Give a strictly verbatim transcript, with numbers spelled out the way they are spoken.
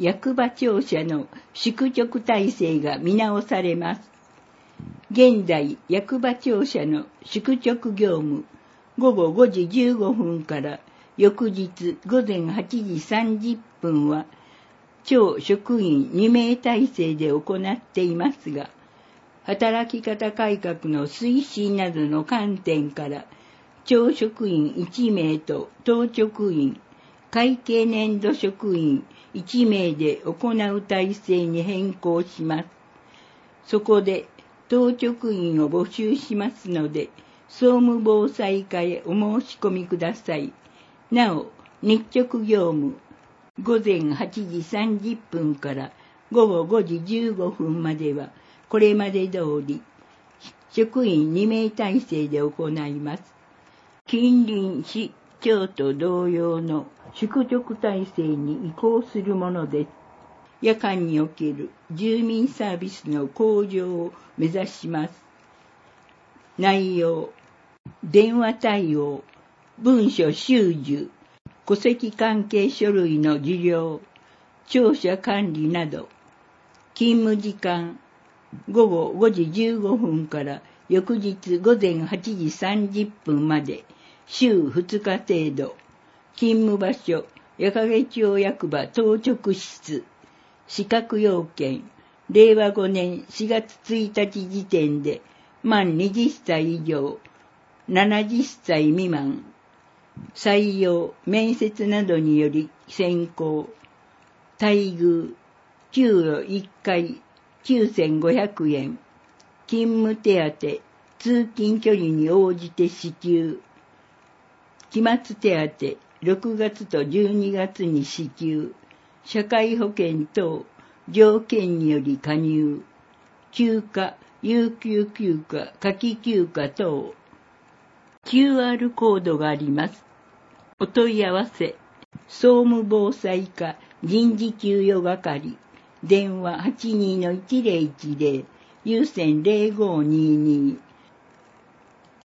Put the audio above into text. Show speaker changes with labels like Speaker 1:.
Speaker 1: 役場庁舎の宿直体制が見直されます。現在、役場庁舎の宿直業務、ごごごじじゅうごふんから翌日ごぜんはちじさんじゅっぷんは、庁職員にめい体制で行っていますが、働き方改革の推進などの観点から、庁職員いちめいと当直員、会計年度職員いちめいで行う体制に変更します。そこで、当直員を募集しますので、総務防災課へお申し込みください。なお、日直業務、ごぜんはちじさんじゅっぷんからごごごじじゅうごふんまでは、これまで通り、職員にめい体制で行います。近隣市町と同様の宿直体制に移行するものです。夜間における住民サービスの向上を目指します。内容、電話対応、文書収受、戸籍関係書類の受領、庁舎管理など、勤務時間、ごごごじじゅうごふんから翌日ごぜんはちじさんじゅっぷんまで、週ふつか程度、勤務場所、矢掛町役場当直室、資格要件、れいわごねんしがつついたち時点で、満はたち以上、ななじゅっさい未満、採用、面接などにより選考、待遇、給与いっかいきゅうせんごひゃくえん、勤務手当、通勤距離に応じて支給、期末手当、ろくがつとじゅうにがつに支給、社会保険等、条件により加入、休暇、有給休暇、夏季休暇等、キューアール コードがあります。お問い合わせ、総務防災課人事給与係、電話 はちにーのいちぜろいちぜろ、有線ぜろごにーにー